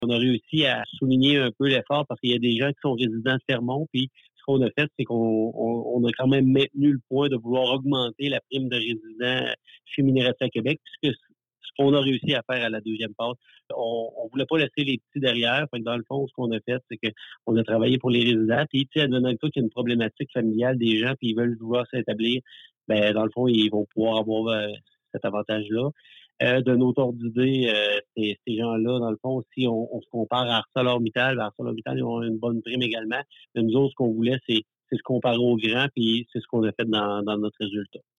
On a réussi à souligner un peu l'effort parce qu'il y a des gens qui sont résidents de Fermont, puis ce qu'on a fait, c'est qu'on a quand même maintenu le point de vouloir augmenter la prime de résidents chez Minerais Québec, puisque ce qu'on a réussi à faire à la deuxième passe. On voulait pas laisser les petits derrière. Fait que dans le fond, ce qu'on a fait, c'est qu'on a travaillé pour les résidents. Puis, tu sais, advenant le cas qu'il y a une problématique familiale des gens, puis ils veulent vouloir s'établir, ben dans le fond, ils vont pouvoir avoir cet avantage-là. D'un autre ordre d'idée, ces gens-là, dans le fond, si on se compare à ArcelorMittal, ArcelorMittal, ils ont une bonne prime également. Mais nous autres, ce qu'on voulait, c'est se comparer aux grands, puis c'est ce qu'on a fait dans notre résultat.